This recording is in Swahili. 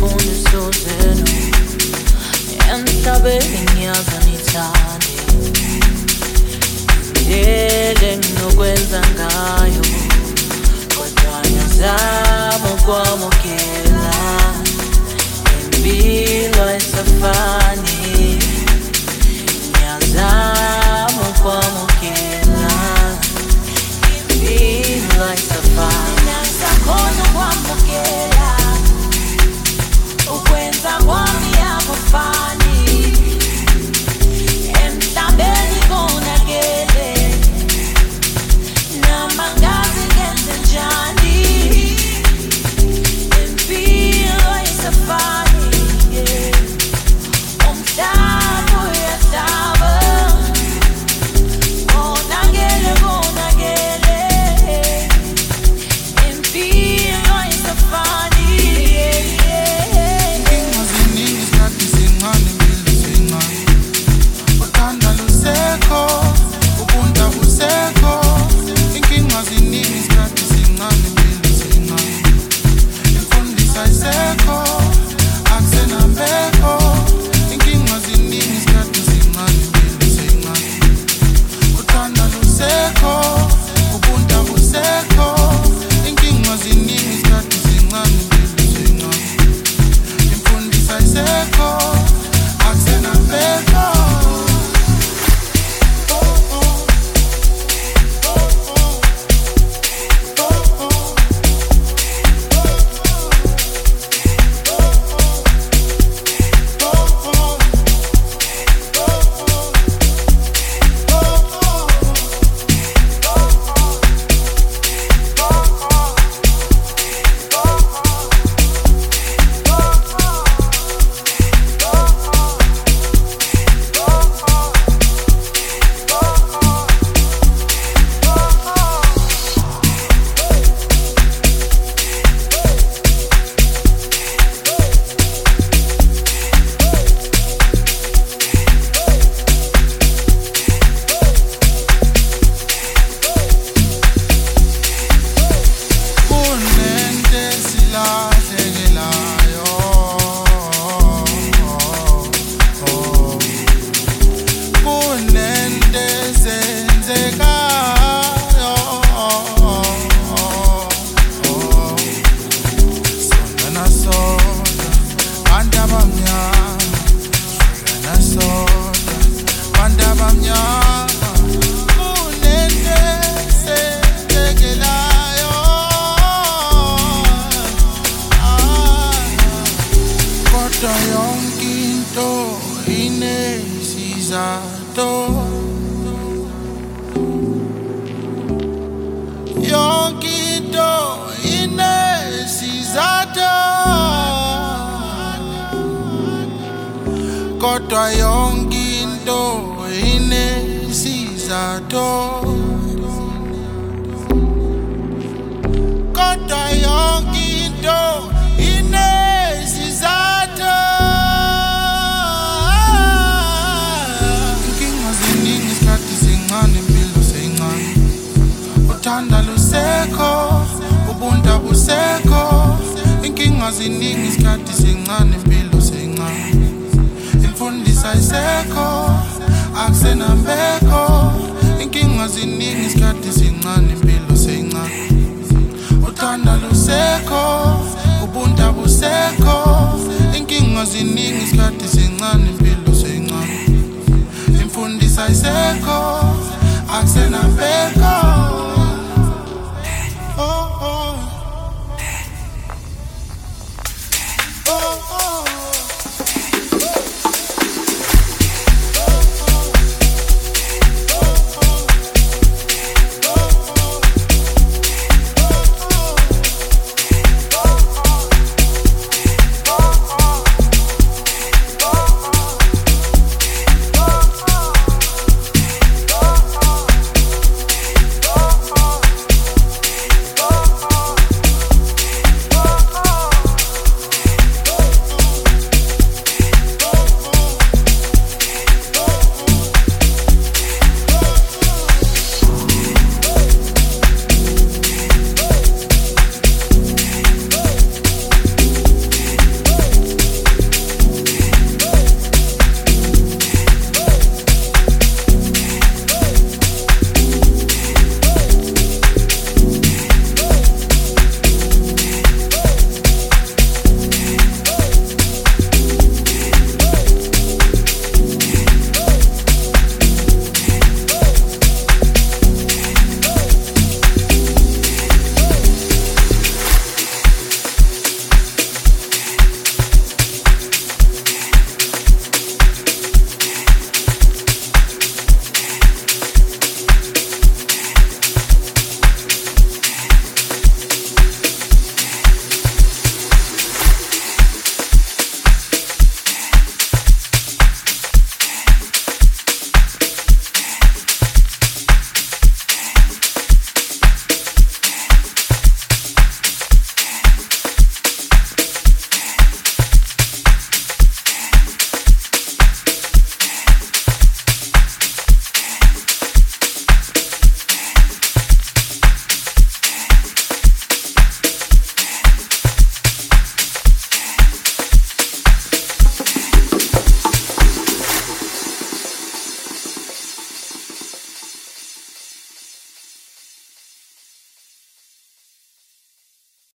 imfundiso zenu emhlabeni ngiyaza nithande indlela enginokwenza ngayo kodwa ngiyazama ukwamukela impilo ayisafani ngiyazama ukwamukela impilo ayisafani ngiyasakhona ukwamukela ukwenza kwami akufani emhlabeni konakele noma ngazi ngenze njani impilo ayisafani umhlaba uyahlaba konakele konakele impilo ayisafani Kodwa yonke into inesizathu Kodwa yonke into inesizathu Inkinga ziningi isikhathi sincane impilo seyincane Uthanda lusekho ubuntu abusekho Inkinga ziningi isikhathi sincane impilo seyincane Imfundiso ayisekho akusenambeko inkinga ziningi isikhathi sincane impilo seyincane uthanda lusekho ubuntu abusekho inkinga ziningi isikhathi sincane impilo seyincane imfundiso ayisekho akusenambeko